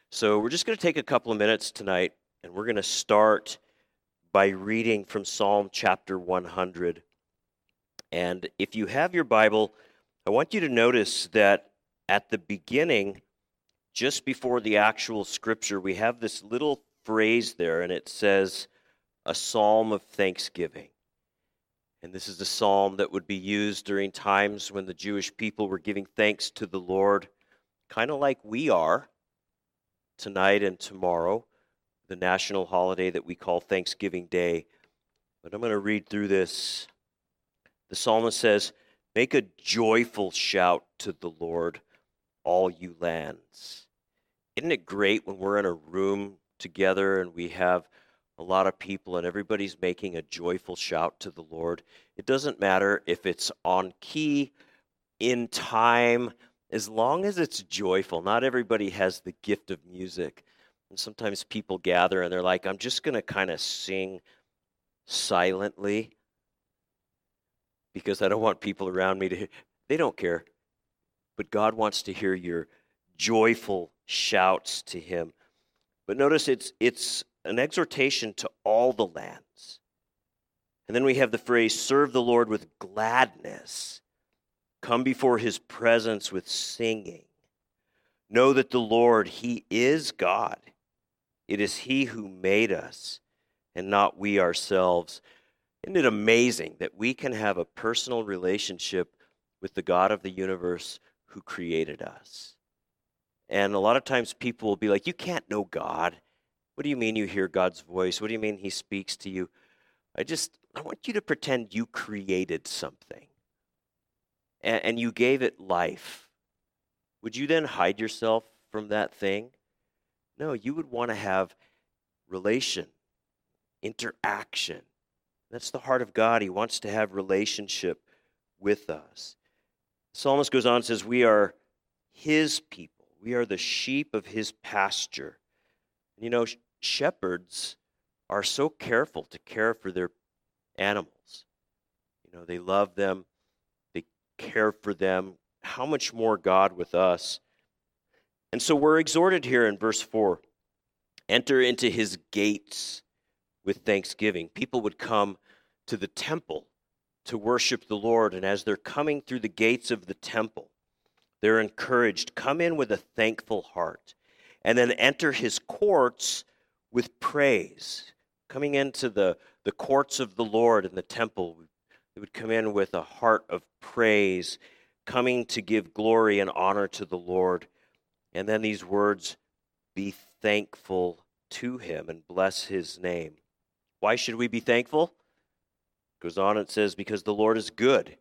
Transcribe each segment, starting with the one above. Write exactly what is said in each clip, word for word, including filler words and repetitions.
So we're just going to take a couple of minutes tonight, and we're going to start by reading from Psalm chapter one hundred. And if you have your Bible, I want you to notice that at the beginning, just before the actual scripture, we have this little phrase there, and it says, a psalm of thanksgiving. And this is the psalm that would be used during times when the Jewish people were giving thanks to the Lord, kind of like we are tonight and tomorrow, the national holiday that we call Thanksgiving Day. But I'm going to read through this. The psalmist says, "Make a joyful shout to the Lord, all you lands." Isn't it great when we're in a room together and we have a lot of people and everybody's making a joyful shout to the Lord? It doesn't matter if it's on key, in time, as long as it's joyful. Not everybody has the gift of music. And sometimes people gather and they're like, I'm just going to kind of sing silently because I don't want people around me to hear. They don't care. But God wants to hear your joyful shouts to him. But notice it's it's an exhortation to all the lands. And then we have the phrase, serve the Lord with gladness. Come before his presence with singing. Know that the Lord, he is God. It is he who made us and not we ourselves. Isn't it amazing that we can have a personal relationship with the God of the universe who created us? And a lot of times people will be like, you can't know God. What do you mean you hear God's voice? What do you mean he speaks to you? I just, I want you to pretend you created something and, and you gave it life. Would you then hide yourself from that thing? No, you would want to have relation, interaction. That's the heart of God. He wants to have relationship with us. The psalmist goes on and says, we are his people. We are the sheep of his pasture. You know, shepherds are so careful to care for their animals. You know, they love them. They care for them. How much more God with us? And so we're exhorted here in verse four, enter into his gates with thanksgiving. People would come to the temple to worship the Lord, and as they're coming through the gates of the temple, they're encouraged, come in with a thankful heart, and then enter his courts with praise. Coming into the, the courts of the Lord in the temple, they would come in with a heart of praise, coming to give glory and honor to the Lord. And then these words, be thankful to him and bless his name. Why should we be thankful? It goes on, it says, because the Lord is good.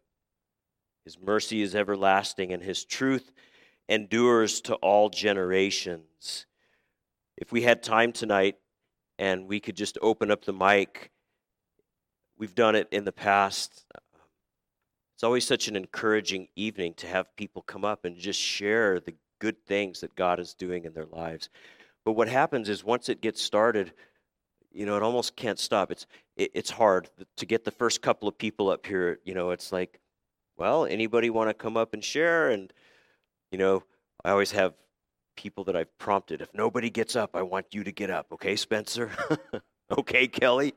His mercy is everlasting, and his truth endures to all generations. If we had time tonight and we could just open up the mic, we've done it in the past. It's always such an encouraging evening to have people come up and just share the good things that God is doing in their lives. But what happens is once it gets started, you know, it almost can't stop. It's it, it's hard to get the first couple of people up here. You know, it's like, well, anybody want to come up and share? And, you know, I always have people that I've prompted. If nobody gets up, I want you to get up. Okay, Spencer? Okay, Kelly?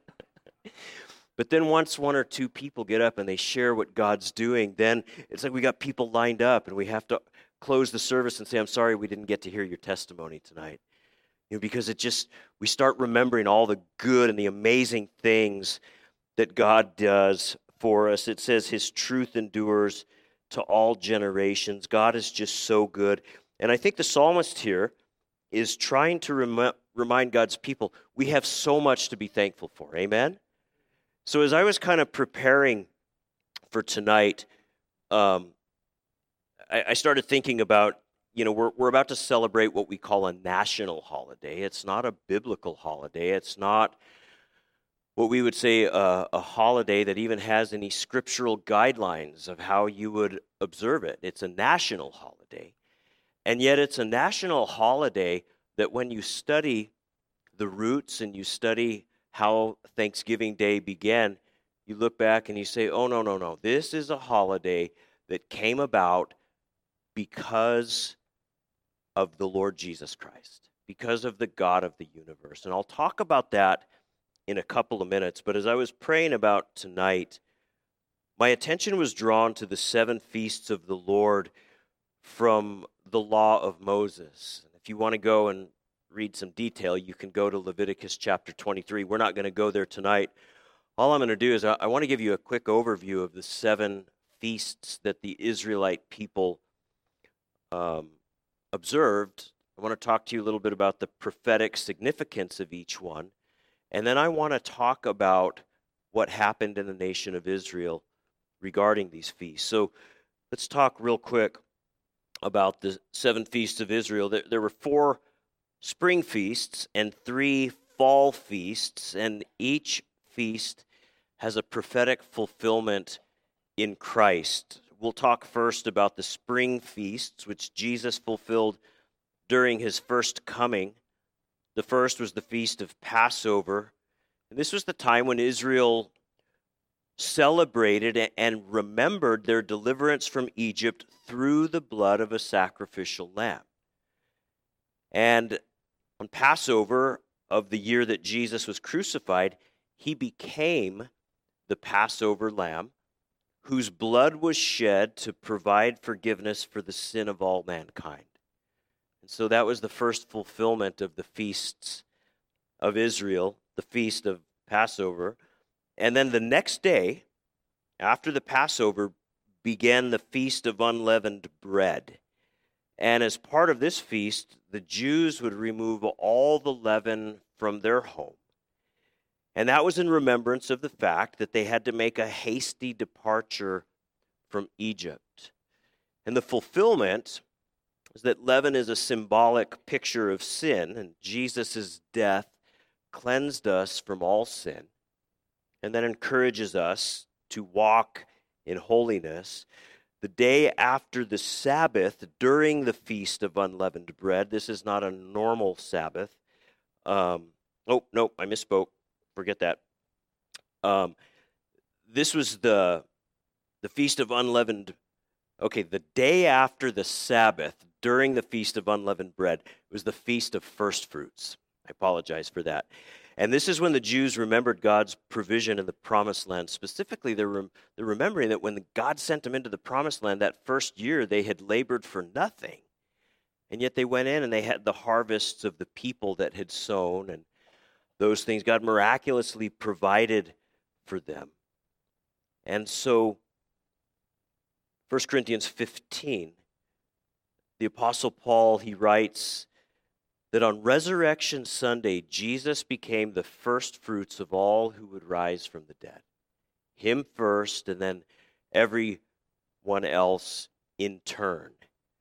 But then once one or two people get up and they share what God's doing, then it's like we got people lined up and we have to close the service and say, I'm sorry we didn't get to hear your testimony tonight. You know, because it just, we start remembering all the good and the amazing things that God does for us. It says his truth endures to all generations. God is just so good. And I think the psalmist here is trying to rem- remind God's people, we have so much to be thankful for. Amen? So as I was kind of preparing for tonight, um, I, I started thinking about, you know, we're we're about to celebrate what we call a national holiday. It's not a biblical holiday. It's not what we would say a, a holiday that even has any scriptural guidelines of how you would observe it. It's a national holiday. And yet it's a national holiday that when you study the roots and you study how Thanksgiving Day began, you look back and you say, oh, no, no, no. This is a holiday that came about because of the Lord Jesus Christ, because of the God of the universe. And I'll talk about that in a couple of minutes. But as I was praying about tonight, my attention was drawn to the seven feasts of the Lord from the law of Moses. If you want to go and read some detail, you can go to Leviticus chapter twenty-three. We're not going to go there tonight. All I'm going to do is I, I want to give you a quick overview of the seven feasts that the Israelite people um, observed. I want to talk to you a little bit about the prophetic significance of each one. And then I want to talk about what happened in the nation of Israel regarding these feasts. So let's talk real quick about the seven feasts of Israel. There, there were four spring feasts and three fall feasts, and each feast has a prophetic fulfillment in Christ. We'll talk first about the spring feasts, which Jesus fulfilled during his first coming. The first was the Feast of Passover. And this was the time when Israel celebrated and remembered their deliverance from Egypt through the blood of a sacrificial lamb. And on Passover of the year that Jesus was crucified, he became the Passover lamb whose blood was shed to provide forgiveness for the sin of all mankind. And so that was the first fulfillment of the feasts of Israel, the feast of Passover. And then the next day, after the Passover, began the Feast of Unleavened Bread. And as part of this feast, the Jews would remove all the leaven from their home. And that was in remembrance of the fact that they had to make a hasty departure from Egypt. And the fulfillment is that leaven is a symbolic picture of sin, and Jesus' death cleansed us from all sin, and that encourages us to walk in holiness. The day after the Sabbath, during the Feast of Unleavened Bread, this is not a normal Sabbath. Um, oh, no, I misspoke. Forget that. Um, this was the the Feast of Unleavened. Okay, the day after the Sabbath, during the Feast of Unleavened Bread, was the Feast of First Fruits. I apologize for that. And this is when the Jews remembered God's provision in the Promised Land. Specifically, they're, rem- they're remembering that when God sent them into the Promised Land that first year, they had labored for nothing. And yet they went in and they had the harvests of the people that had sown, and those things God miraculously provided for them. And so, First Corinthians fifteen, the Apostle Paul, he writes that on Resurrection Sunday, Jesus became the first fruits of all who would rise from the dead. Him first, and then everyone else in turn.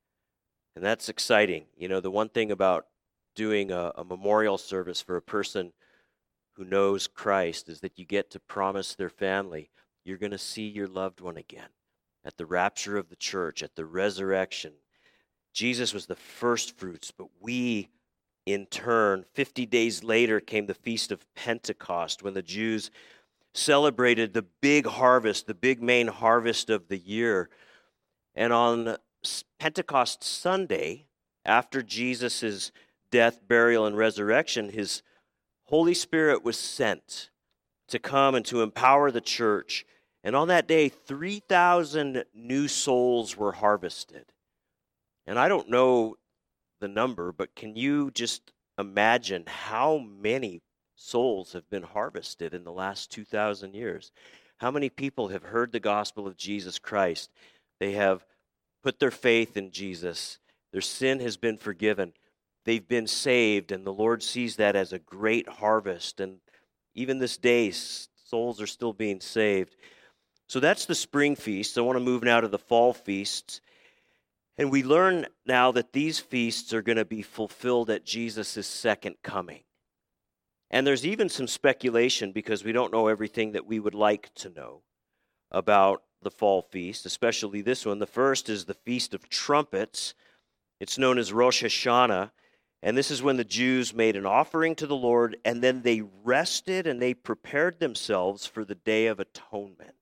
And that's exciting. You know, the one thing about doing a, a memorial service for a person who knows Christ is that you get to promise their family, you're going to see your loved one again at the rapture of the church, at the resurrection. Jesus was the first fruits, but we, in turn, fifty days later came the Feast of Pentecost, when the Jews celebrated the big harvest, the big main harvest of the year. And on Pentecost Sunday, after Jesus' death, burial, and resurrection, his Holy Spirit was sent to come and to empower the church. And on that day, three thousand new souls were harvested. And I don't know the number, but can you just imagine how many souls have been harvested in the last two thousand years? How many people have heard the gospel of Jesus Christ? They have put their faith in Jesus. Their sin has been forgiven. They've been saved, and the Lord sees that as a great harvest. And even this day, souls are still being saved. So that's the spring feast. I want to move now to the fall feasts. And we learn now that these feasts are going to be fulfilled at Jesus' second coming. And there's even some speculation, because we don't know everything that we would like to know about the fall feast, especially this one. The first is the Feast of Trumpets. It's known as Rosh Hashanah. And this is when the Jews made an offering to the Lord, and then they rested and they prepared themselves for the Day of Atonement.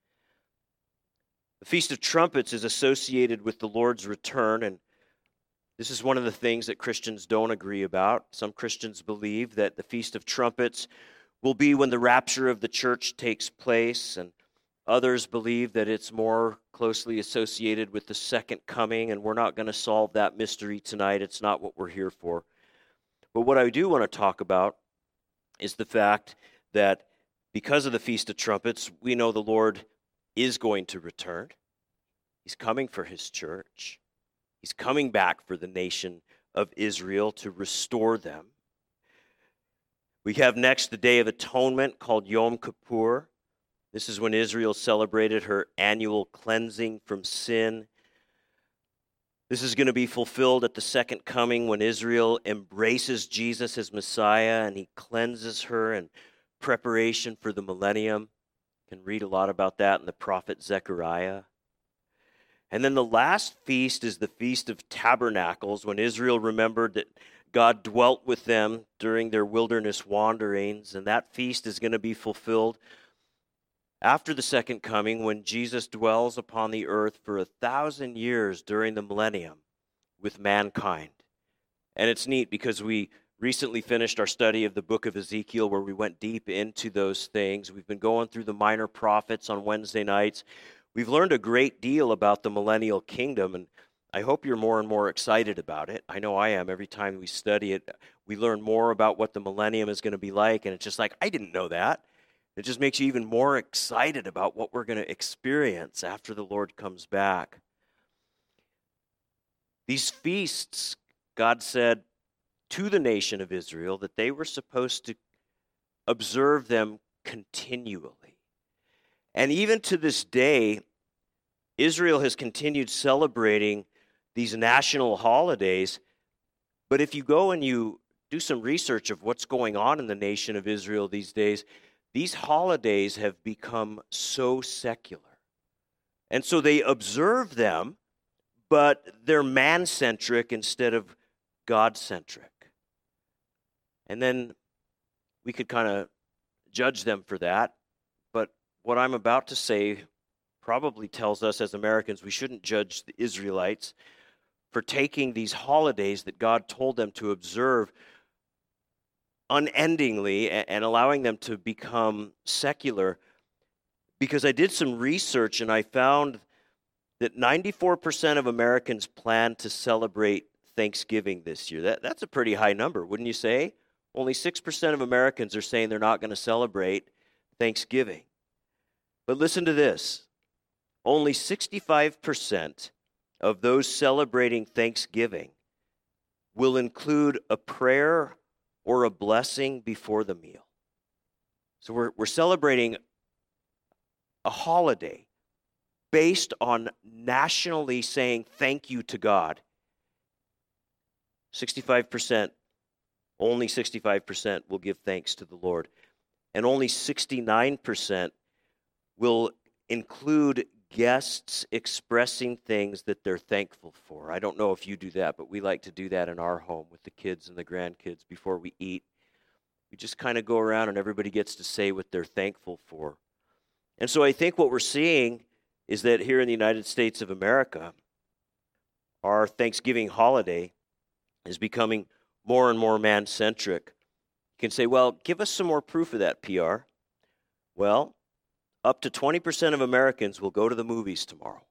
The Feast of Trumpets is associated with the Lord's return, and This is one of the things that Christians don't agree about. Some Christians believe that the Feast of Trumpets will be when the rapture of the church takes place, and others believe that it's more closely associated with the second coming, and we're not going to solve that mystery tonight. It's not what we're here for. But what I do want to talk about is the fact that because of the Feast of Trumpets, we know the Lord is going to return. He's coming for his church. He's coming back for the nation of Israel to restore them. We have next the Day of Atonement called Yom Kippur. This is when Israel celebrated her annual cleansing from sin. This is going to be fulfilled at the second coming when Israel embraces Jesus as Messiah and he cleanses her in preparation for the millennium. You can read a lot about that in the prophet Zechariah. And then the last feast is the Feast of Tabernacles, when Israel remembered that God dwelt with them during their wilderness wanderings, and that feast is going to be fulfilled after the second coming, when Jesus dwells upon the earth for a thousand years during the millennium with mankind. And it's neat because we recently finished our study of the book of Ezekiel, where we went deep into those things. We've been going through the minor prophets on Wednesday nights. We've learned a great deal about the millennial kingdom, and I hope you're more and more excited about it. I know I am. Every time we study it, we learn more about what the millennium is going to be like, and it's just like, I didn't know that. It just makes you even more excited about what we're going to experience after the Lord comes back. These feasts, God said to the nation of Israel that they were supposed to observe them continually. And even to this day, Israel has continued celebrating these national holidays. But if you go and you do some research of what's going on in the nation of Israel these days, these holidays have become so secular. And so they observe them, but they're man-centric instead of God-centric. And then we could kind of judge them for that. But what I'm about to say probably tells us as Americans we shouldn't judge the Israelites for taking these holidays that God told them to observe unendingly and allowing them to become secular. Because I did some research and I found that ninety-four percent of Americans plan to celebrate Thanksgiving this year. That, that's a pretty high number, wouldn't you say? Only six percent of Americans are saying they're not going to celebrate Thanksgiving. But listen to this. Only sixty-five percent of those celebrating Thanksgiving will include a prayer or a blessing before the meal. So we're, we're celebrating a holiday based on nationally saying thank you to God. sixty-five percent, only sixty-five percent will give thanks to the Lord. And only sixty-nine percent will include guests expressing things that they're thankful for. I don't know if you do that, but we like to do that in our home with the kids and the grandkids before we eat. We just kind of go around and everybody gets to say what they're thankful for. And so I think what we're seeing is that here in the United States of America, our Thanksgiving holiday is becoming more and more man-centric. You can say, well, give us some more proof of that, P R. Well, up to twenty percent of Americans will go to the movies tomorrow.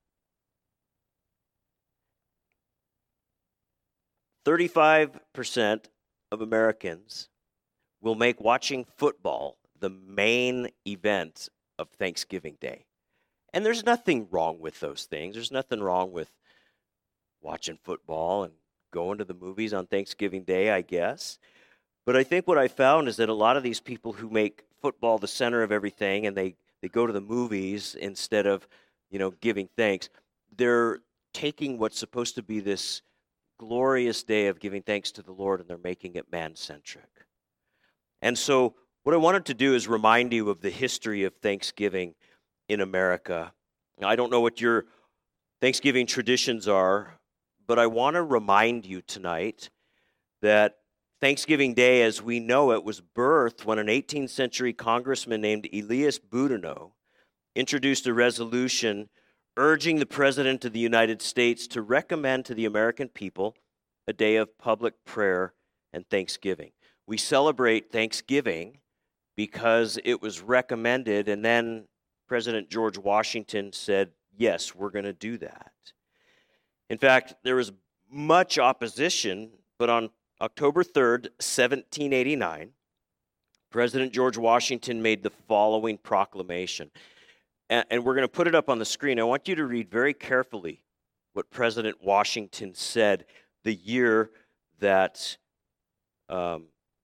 thirty-five percent of Americans will make watching football the main event of Thanksgiving Day. And there's nothing wrong with those things. There's nothing wrong with watching football and going to the movies on Thanksgiving Day, I guess. But I think what I found is that a lot of these people who make football the center of everything and they They go to the movies instead of, you know, giving thanks. They're taking what's supposed to be this glorious day of giving thanks to the Lord, and they're making it man-centric. And so what I wanted to do is remind you of the history of Thanksgiving in America. Now, I don't know what your Thanksgiving traditions are, but I want to remind you tonight that Thanksgiving Day, as we know it, was birthed when an eighteenth century congressman named Elias Boudinot introduced a resolution urging the President of the United States to recommend to the American people a day of public prayer and thanksgiving. We celebrate Thanksgiving because it was recommended, and then President George Washington said, yes, we're going to do that. In fact, there was much opposition, but on October third, seventeen eighty-nine, President George Washington made the following proclamation. And, and we're going to put it up on the screen. I want you to read very carefully what President Washington said the year that um,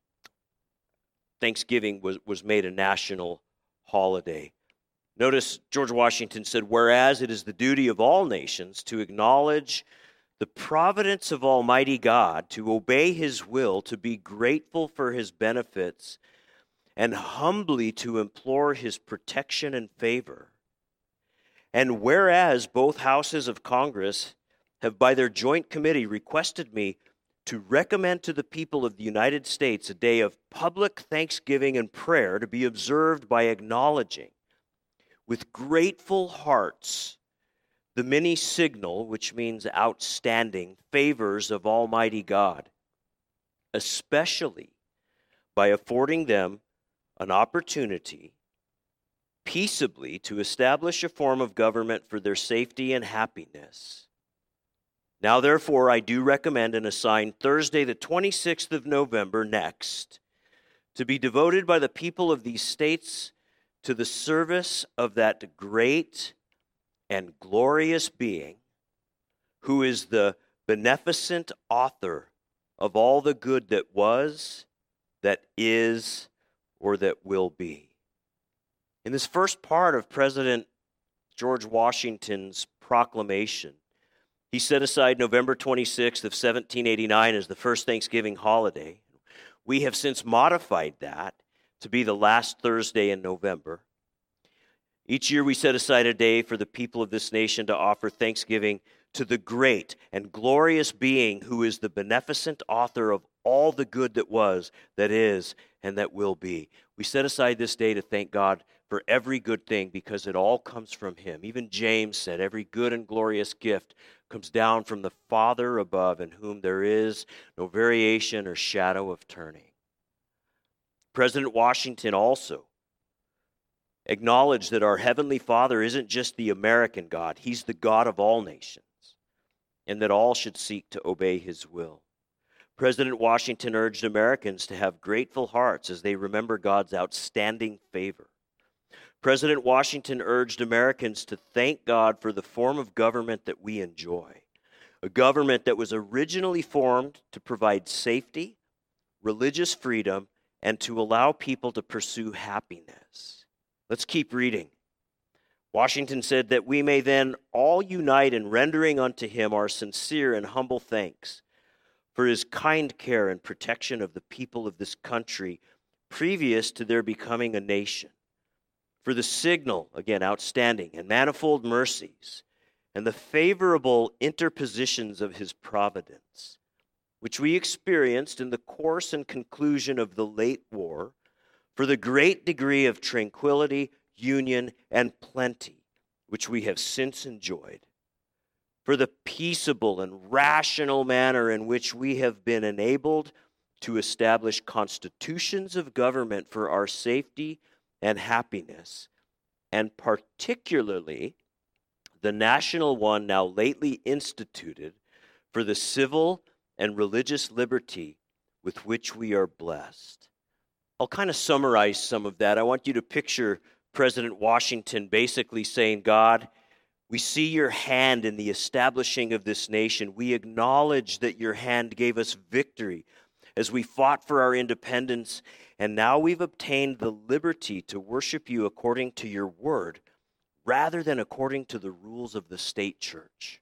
Thanksgiving was, was made a national holiday. Notice George Washington said, whereas it is the duty of all nations to acknowledge the providence of Almighty God, to obey his will, to be grateful for his benefits, and humbly to implore his protection and favor. And whereas both houses of Congress have by their joint committee requested me to recommend to the people of the United States a day of public thanksgiving and prayer to be observed by acknowledging with grateful hearts the many signal, which means outstanding, favors of Almighty God, especially by affording them an opportunity peaceably to establish a form of government for their safety and happiness. Now, therefore, I do recommend and assign Thursday, the twenty-sixth of November next, to be devoted by the people of these states to the service of that great and glorious being who is the beneficent author of all the good that was, that is, or that will be. In this first part of President George Washington's proclamation, he set aside November twenty-sixth of seventeen eighty-nine as the first Thanksgiving holiday. We have since modified that to be the last Thursday in November. Each year we set aside a day for the people of this nation to offer thanksgiving to the great and glorious being who is the beneficent author of all the good that was, that is, and that will be. We set aside this day to thank God for every good thing because it all comes from him. Even James said, every good and glorious gift comes down from the Father above, in whom there is no variation or shadow of turning. President Washington also acknowledged that our Heavenly Father isn't just the American God, he's the God of all nations, and that all should seek to obey his will. President Washington urged Americans to have grateful hearts as they remember God's outstanding favor. President Washington urged Americans to thank God for the form of government that we enjoy, a government that was originally formed to provide safety, religious freedom, and to allow people to pursue happiness. Let's keep reading. Washington said that we may then all unite in rendering unto him our sincere and humble thanks for his kind care and protection of the people of this country previous to their becoming a nation, for the signal, again, outstanding, and manifold mercies, and the favorable interpositions of his providence, which we experienced in the course and conclusion of the late war, for the great degree of tranquility, union, and plenty, which we have since enjoyed, for the peaceable and rational manner in which we have been enabled to establish constitutions of government for our safety and happiness, and particularly the national one now lately instituted for the civil and religious liberty with which we are blessed. I'll kind of summarize some of that. I want you to picture President Washington basically saying, God, we see your hand in the establishing of this nation. We acknowledge that your hand gave us victory as we fought for our independence, and now we've obtained the liberty to worship you according to your word, rather than according to the rules of the state church.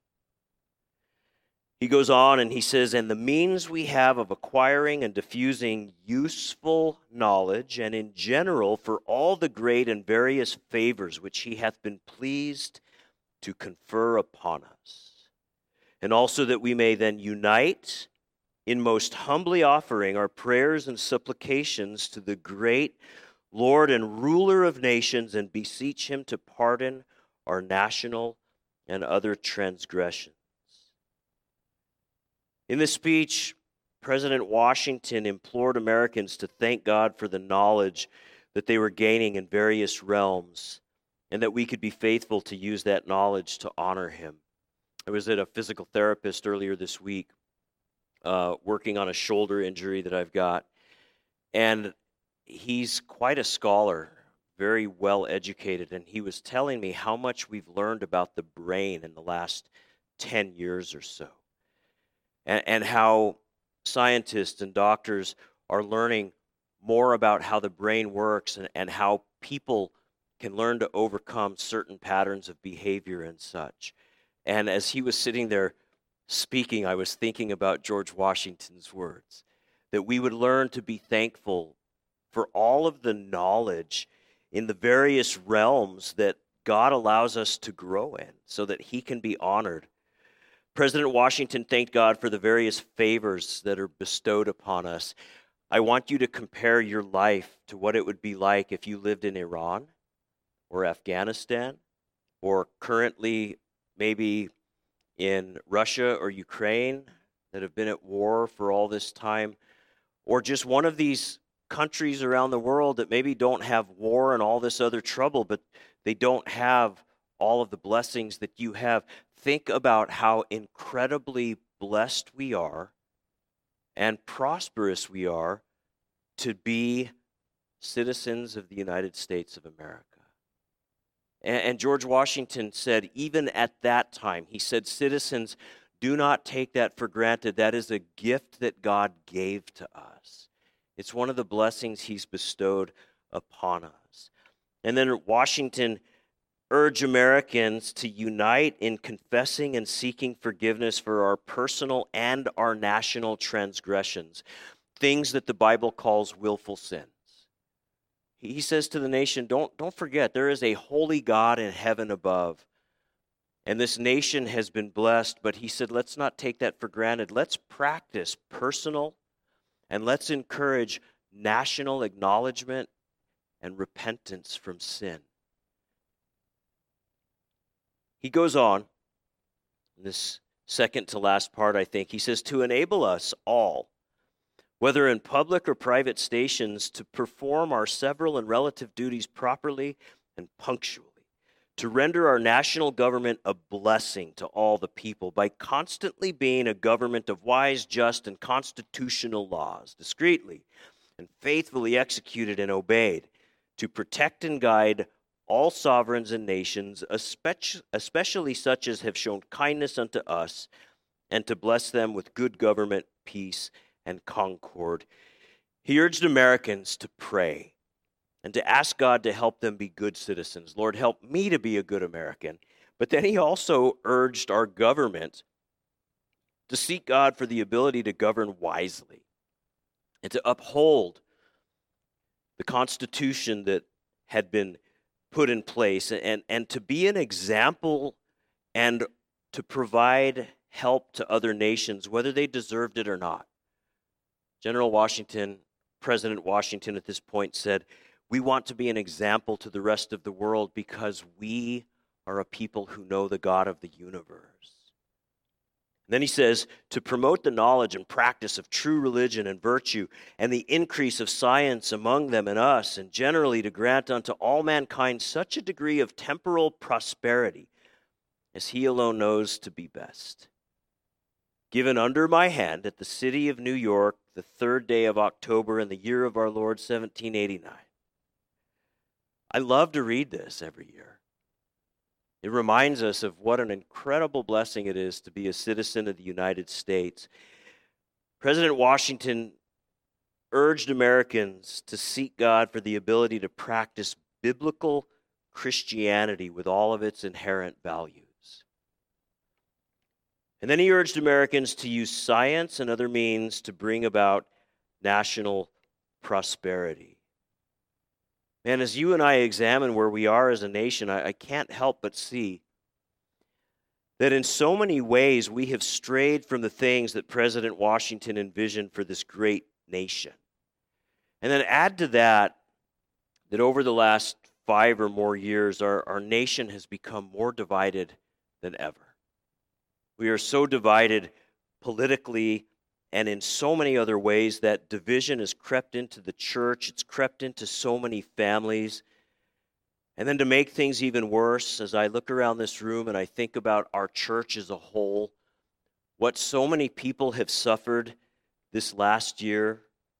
He goes on and he says, and the means we have of acquiring and diffusing useful knowledge, and in general for all the great and various favors which he hath been pleased to confer upon us. And also that we may then unite in most humbly offering our prayers and supplications to the great Lord and ruler of nations, and beseech him to pardon our national and other transgressions. In this speech, President Washington implored Americans to thank God for the knowledge that they were gaining in various realms, and that we could be faithful to use that knowledge to honor him. I was at a physical therapist earlier this week, uh, working on a shoulder injury that I've got, and he's quite a scholar, very well educated, and he was telling me how much we've learned about the brain in the last ten years or so, and, and how scientists and doctors are learning more about how the brain works and, and how people can learn to overcome certain patterns of behavior and such. And as he was sitting there speaking, I was thinking about George Washington's words, that we would learn to be thankful for all of the knowledge in the various realms that God allows us to grow in so that he can be honored. President Washington thanked God for the various favors that are bestowed upon us. I want you to compare your life to what it would be like if you lived in Iran or Afghanistan, or currently maybe in Russia or Ukraine that have been at war for all this time, or just one of these countries around the world that maybe don't have war and all this other trouble, but they don't have all of the blessings that you have. Think about how incredibly blessed we are and prosperous we are to be citizens of the United States of America. And, and George Washington said, even at that time, he said, citizens, do not take that for granted. That is a gift that God gave to us. It's one of the blessings he's bestowed upon us. And then Washington urged Americans to unite in confessing and seeking forgiveness for our personal and our national transgressions, things that the Bible calls willful sins. He says to the nation, don't, don't forget, there is a holy God in heaven above. And this nation has been blessed, but he said, let's not take that for granted. Let's practice personal, and let's encourage national acknowledgement and repentance from sin. He goes on, in this second to last part, I think, he says, to enable us all, whether in public or private stations, to perform our several and relative duties properly and punctually, to render our national government a blessing to all the people by constantly being a government of wise, just, and constitutional laws, discreetly and faithfully executed and obeyed, to protect and guide all sovereigns and nations, especially such as have shown kindness unto us, and to bless them with good government, peace, and concord. He urged Americans to pray and to ask God to help them be good citizens. Lord, help me to be a good American. But then he also urged our government to seek God for the ability to govern wisely and to uphold the Constitution that had been put in place, and, and to be an example and to provide help to other nations, whether they deserved it or not. General Washington, President Washington at this point said, we want to be an example to the rest of the world because we are a people who know the God of the universe. And then he says, to promote the knowledge and practice of true religion and virtue and the increase of science among them and us, and generally to grant unto all mankind such a degree of temporal prosperity as he alone knows to be best. Given under my hand at the city of New York, the third day of October in the year of our Lord, seventeen eighty-nine. I love to read this every year. It reminds us of what an incredible blessing it is to be a citizen of the United States. President Washington urged Americans to seek God for the ability to practice biblical Christianity with all of its inherent values. And then he urged Americans to use science and other means to bring about national prosperity. And as you and I examine where we are as a nation, I, I can't help but see that in so many ways we have strayed from the things that President Washington envisioned for this great nation. And then add to that, that over the last five or more years, our, our nation has become more divided than ever. We are so divided politically and in so many other ways that division has crept into the church. It's crept into so many families. And then to make things even worse, as I look around this room and I think about our church as a whole, what so many people have suffered this last year,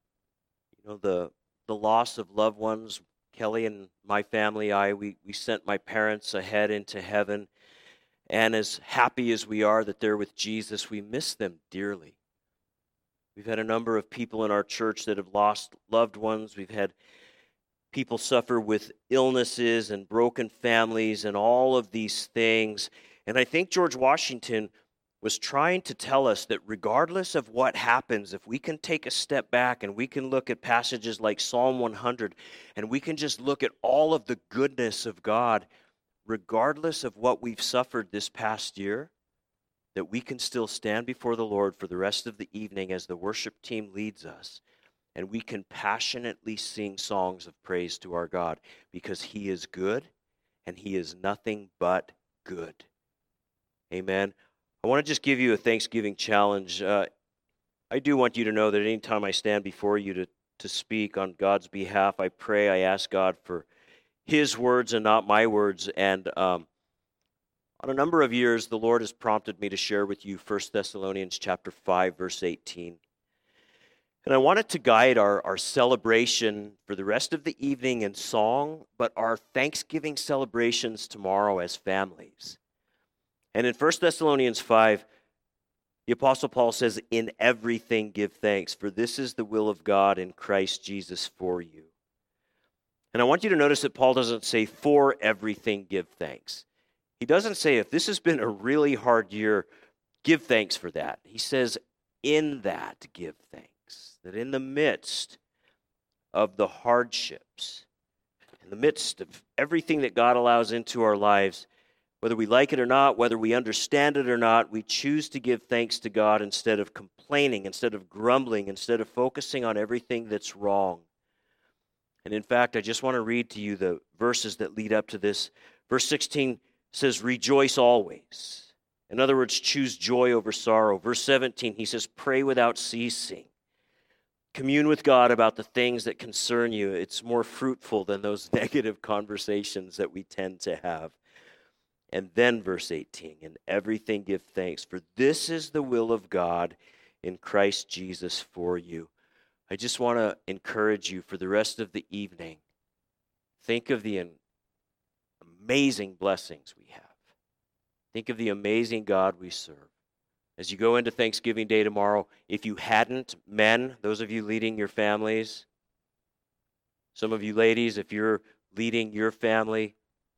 you know, the the loss of loved ones. Kelly and my family, I, we, we sent my parents ahead into heaven. And as happy as we are that they're with Jesus, we miss them dearly. We've had a number of people in our church that have lost loved ones. We've had people suffer with illnesses and broken families and all of these things. And I think George Washington was trying to tell us that regardless of what happens, if we can take a step back and we can look at passages like Psalm one hundred and we can just look at all of the goodness of God, regardless of what we've suffered this past year, that we can still stand before the Lord for the rest of the evening as the worship team leads us, and we can passionately sing songs of praise to our God because He is good and He is nothing but good. Amen. I want to just give you a Thanksgiving challenge. Uh, I do want you to know that anytime I stand before you to, to speak on God's behalf, I pray, I ask God for His words and not my words. And um, on a number of years, the Lord has prompted me to share with you First Thessalonians chapter five, verse eighteen. And I want it to guide our, our celebration for the rest of the evening in song, but our Thanksgiving celebrations tomorrow as families. And in First Thessalonians five, the Apostle Paul says, "In everything give thanks, for this is the will of God in Christ Jesus for you." And I want you to notice that Paul doesn't say, "For everything give thanks." He doesn't say, if this has been a really hard year, give thanks for that. He says, in that give thanks. That in the midst of the hardships, in the midst of everything that God allows into our lives, whether we like it or not, whether we understand it or not, we choose to give thanks to God instead of complaining, instead of grumbling, instead of focusing on everything that's wrong. And in fact, I just want to read to you the verses that lead up to this. Verse sixteen says, rejoice always. In other words, choose joy over sorrow. Verse seventeen, he says, pray without ceasing. Commune with God about the things that concern you. It's more fruitful than those negative conversations that we tend to have. And then verse eighteen, in everything give thanks, for this is the will of God in Christ Jesus for you. I just want to encourage you for the rest of the evening. Think of the amazing blessings we have. Think of the amazing God we serve. As you go into Thanksgiving Day tomorrow, if you hadn't, men, those of you leading your families, some of you ladies, if you're leading your family,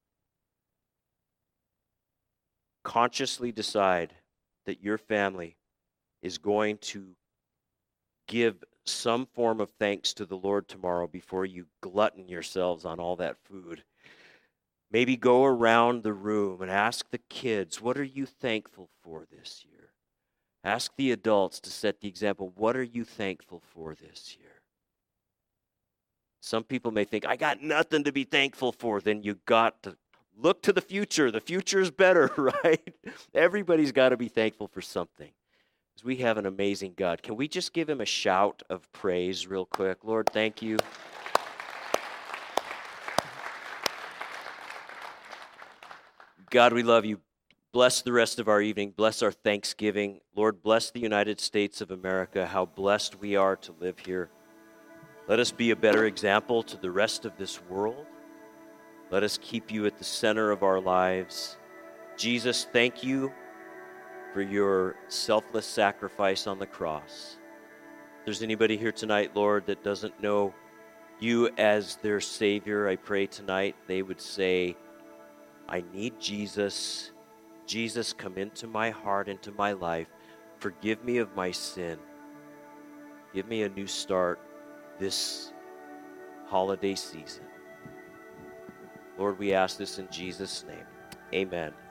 consciously decide that your family is going to give some form of thanks to the Lord tomorrow before you glutton yourselves on all that food. Maybe go around the room and ask the kids, what are you thankful for this year? Ask the adults to set the example, what are you thankful for this year? Some people may think, I got nothing to be thankful for. Then you got to look to the future. The future is better, right? Everybody's got to be thankful for something. Because we have an amazing God. Can we just give him a shout of praise real quick? Lord, thank you. God, we love you. Bless the rest of our evening. Bless our Thanksgiving. Lord, bless the United States of America, how blessed we are to live here. Let us be a better example to the rest of this world. Let us keep you at the center of our lives. Jesus, thank you for your selfless sacrifice on the cross. If there's anybody here tonight, Lord, that doesn't know you as their Savior, I pray tonight they would say, I need Jesus. Jesus, come into my heart, into my life. Forgive me of my sin. Give me a new start this holiday season. Lord, we ask this in Jesus' name. Amen.